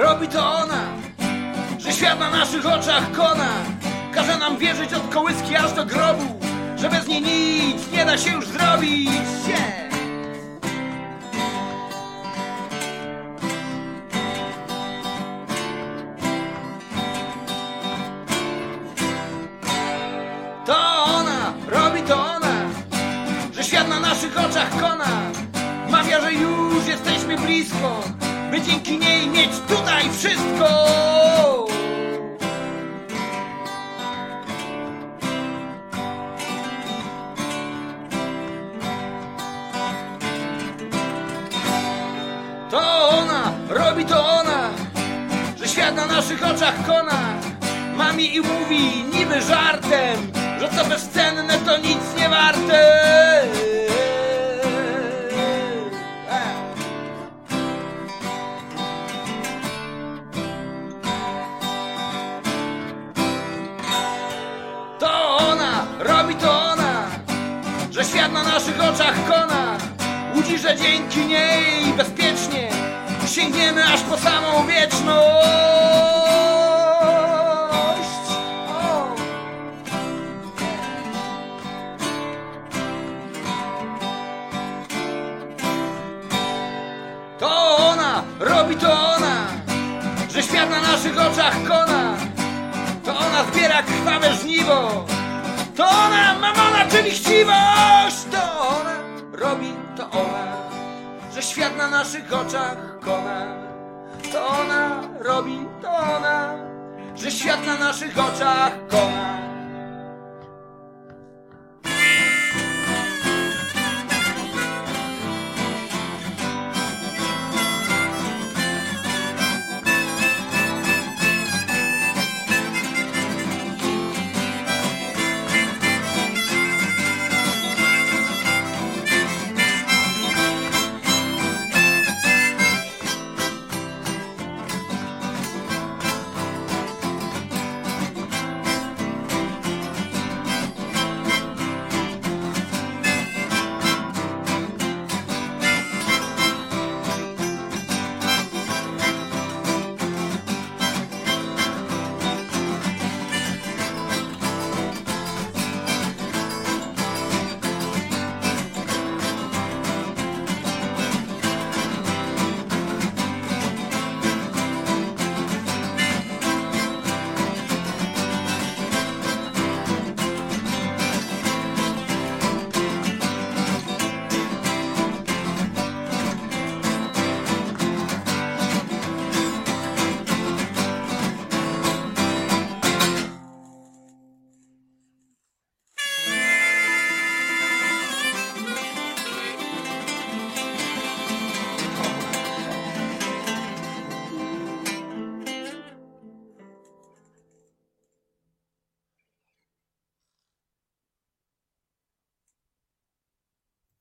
robi to ona, że świat na naszych oczach kona. Każe nam wierzyć od kołyski aż do grobu, że bez niej nic nie da się już zrobić. To ona, robi to ona, że świat na naszych oczach kona. Mawia, że już jesteśmy blisko, by dzięki niej mieć tutaj wszystko. To ona, robi to ona, że świat na naszych oczach kona. Mami i mówi niby żartem, że co bezcenne to nic nie warte. To ona, robi to ona, że świat na naszych oczach kona. Łudzi, że dzięki niej bezpiecznie sięgniemy aż po samą wieczność. To ona, robi to ona, że świat na naszych oczach kona. To ona zbiera krwawe żniwo. To ona, mamona, czyli chciwość. To ona, robi to ona, że świat na naszych oczach kona. To ona, robi to ona, że świat na naszych oczach kona.